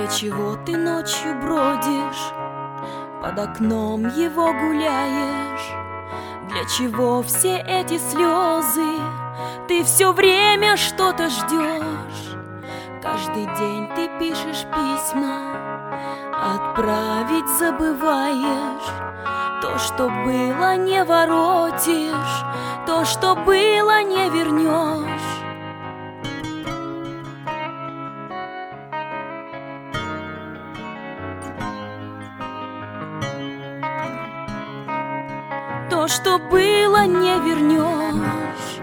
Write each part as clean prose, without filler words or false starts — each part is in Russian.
Для чего ты ночью бродишь, под окном его гуляешь? Для чего все эти слезы? Ты все время что-то ждешь. Каждый день ты пишешь письма, отправить забываешь. То, что было, не воротишь, то, что было, не вернешь. То, что было, не вернешь.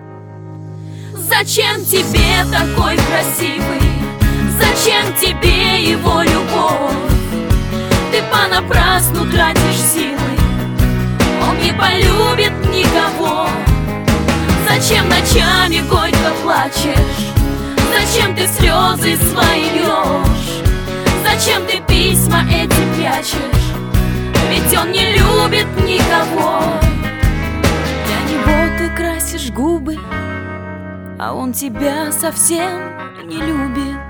Зачем тебе такой красивый? Зачем тебе его любовь? Ты понапрасну тратишь силы, он не полюбит никого. Зачем ночами горько плачешь? Зачем ты слезы свои льешь? Зачем ты письма эти прячешь? Ведь он не любит никого. Для него ты красишь губы, а он тебя совсем не любит.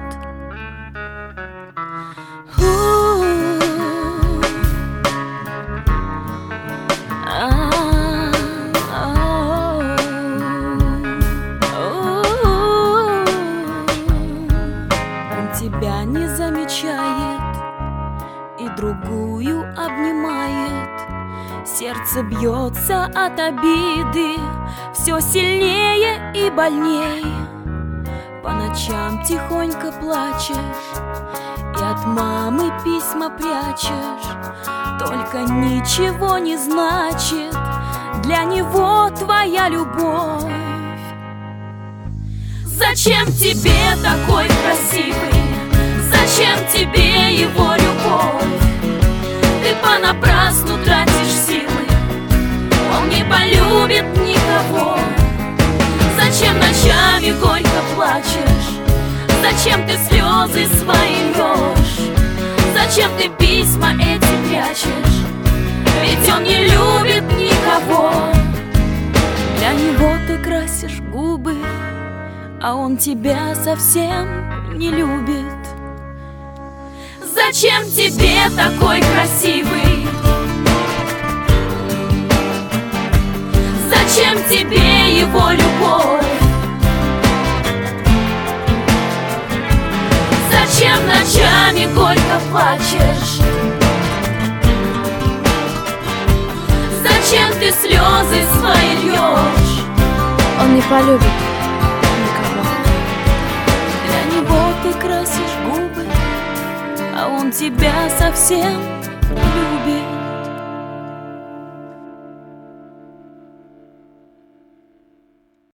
Он тебя не замечает и другую обнимает. Сердце бьется от обиды все сильнее и больней. По ночам тихонько плачешь и от мамы письма прячешь. Только ничего не значит для него твоя любовь. Зачем тебе такой красивый? Зачем тебе его любовь? Ты понапрасну тратишь силы, он не полюбит никого. Зачем ночами горько плачешь? Зачем ты слезы свои льешь? Зачем ты письма эти прячешь? Ведь он не любит никого. Для него ты красишь губы, а он тебя совсем не любит. Зачем тебе такой красивый? Зачем тебе его любовь? Зачем ночами горько плачешь? Зачем ты слезы свои льешь? Он не полюбит никого. Для него ты красишь губы, а он тебя совсем не любит.